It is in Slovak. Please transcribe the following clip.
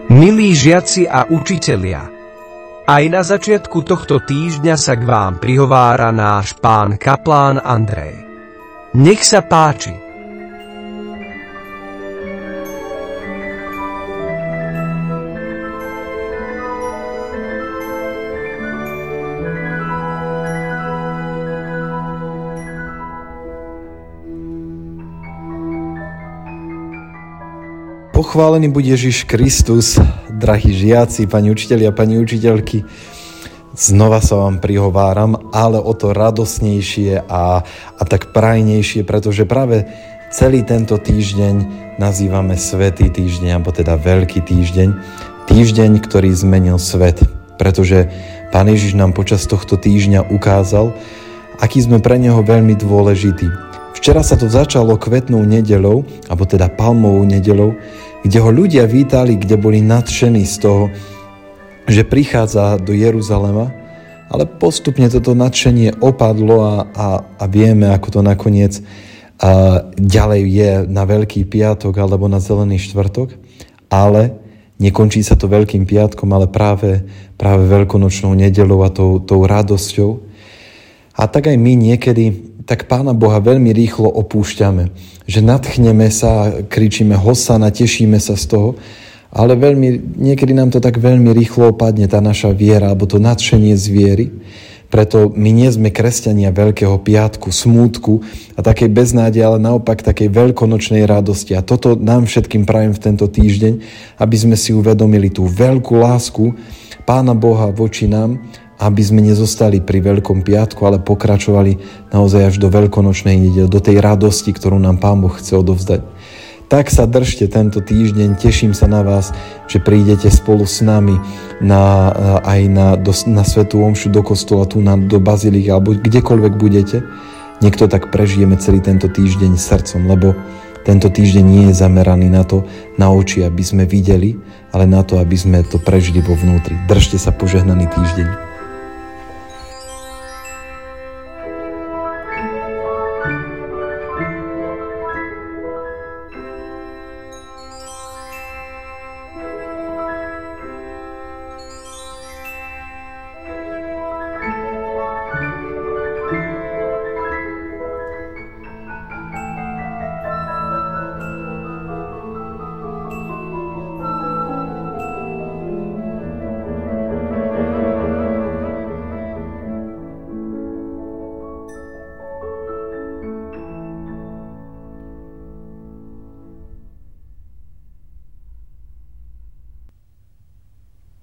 Milí žiaci a učitelia, aj na začiatku tohto týždňa sa k vám prihovára náš pán kaplán Andrej. Nech sa páči. Pochválený buď Ježiš Kristus, drahí žiaci, pani učitelia, pani učiteľky. Znova sa vám prihováram, ale o to radosnejšie a tak prajnejšie, pretože práve celý tento týždeň nazývame Svätý týždeň, alebo teda Veľký týždeň. Týždeň, ktorý zmenil svet, pretože Pán Ježiš nám počas tohto týždňa ukázal, aký sme pre Neho veľmi dôležití. Včera sa to začalo kvetnou nedeľou, alebo teda palmovou nedeľou, kde ho ľudia vítali, kde boli nadšení z toho, že prichádza do Jeruzalema, ale postupne toto nadšenie opadlo a vieme, ako to nakoniec ďalej je na Veľký piatok alebo na Zelený štvrtok, ale nekončí sa to Veľkým piatkom, ale práve Veľkonočnou nedeľou a tou radosťou. A tak aj my niekedy tak Pána Boha veľmi rýchlo opúšťame. Že nadchneme sa, kričíme Hosana, tešíme sa z toho, ale niekedy nám to tak veľmi rýchlo opadne, tá naša viera, alebo to nadšenie z viery. Preto my nie sme kresťania Veľkého piatku, smútku a takej beznádeje, ale naopak takej veľkonočnej radosti. A toto nám všetkým prajem v tento týždeň, aby sme si uvedomili tú veľkú lásku Pána Boha voči nám, aby sme nezostali pri Veľkom piatku, ale pokračovali naozaj až do Veľkonočnej nedele, do tej radosti, ktorú nám Pán Boh chce odovzdať. Tak sa držte tento týždeň, teším sa na vás, že prídete spolu s nami na svätú omšu do kostola, tu do baziliky, alebo kdekoľvek budete. Niekto tak prežijeme celý tento týždeň srdcom, lebo tento týždeň nie je zameraný na oči, aby sme videli, ale na to, aby sme to prežili vo vnútri. Držte sa, požehnaný týždeň.